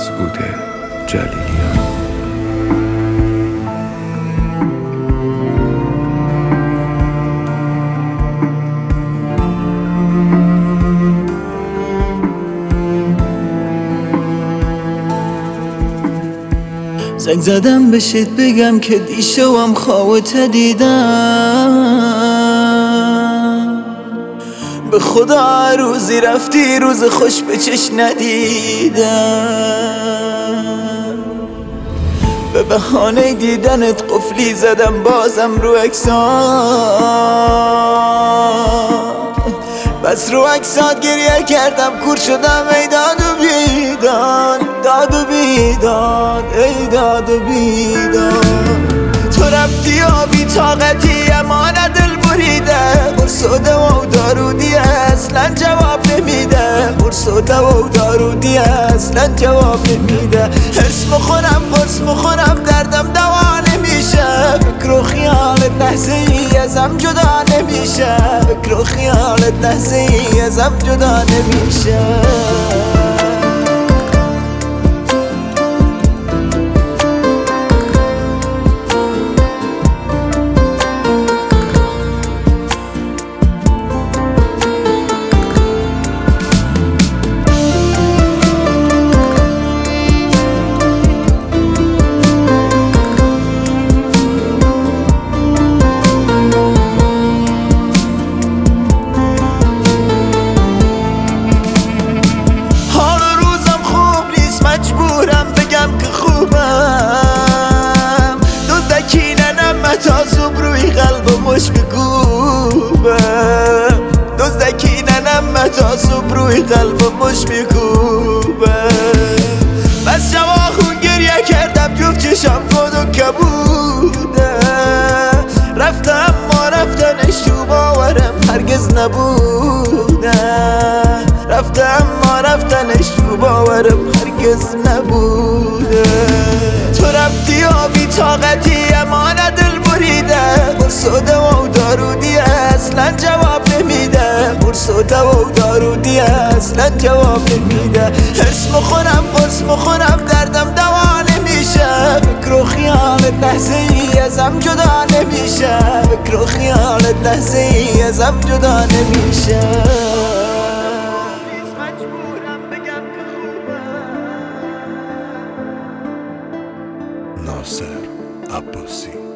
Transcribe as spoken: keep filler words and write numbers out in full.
مسعود جلیلیان. زنگ زدم بشید بگم که دیشبم خوابت دیدم، به خدا روزی رفتی روز خوش به چش ندیدم. به بهانه دیدنت قفلی زدم بازم رو عکسات، بس رو عکسات گریه کردم کور شدم ای داد و بیداد، داد و بیداد ای داد و بیداد. تو رفتی و بی طاقتی اما نه دل بریده، قرص و دوا و دارودی اصلا جواب نمیده، قرص و دوا و دارودی اصلا جواب نمیده. حرص بخورم قرص بخورم دردم دوا نمیشه، فکر و خیالت لحظه ای ازم جدا نمیشه، فکر و خیالت لحظه ای ازم جدا نمیشه. تا صبح روی قلبم مش میکوبم، دزدکی ننم تا صبح روی قلبم مش میکوبم. بس شبا خون گریه کردم جفت چشم گود و کبوده، رفتم ما رفتنش تو باورم هرگز نبوده، رفتم ما رفتنش تو باورم هرگز نبوده. تو رفتی و بی طاقتی اما نه دل بریده، قرص و دوا و دارودی اصلا جواب نمیده، قرص و دوا و دارودی اصلا جواب نمیده. حرص بخورم قرص بخورم دردم دوا نمیشه، فکر و خیالت لحظه ای ازم جدا نمیشه، فکر و خیالت لحظه ای ازم جدا نمیشه. ناصر عباسی.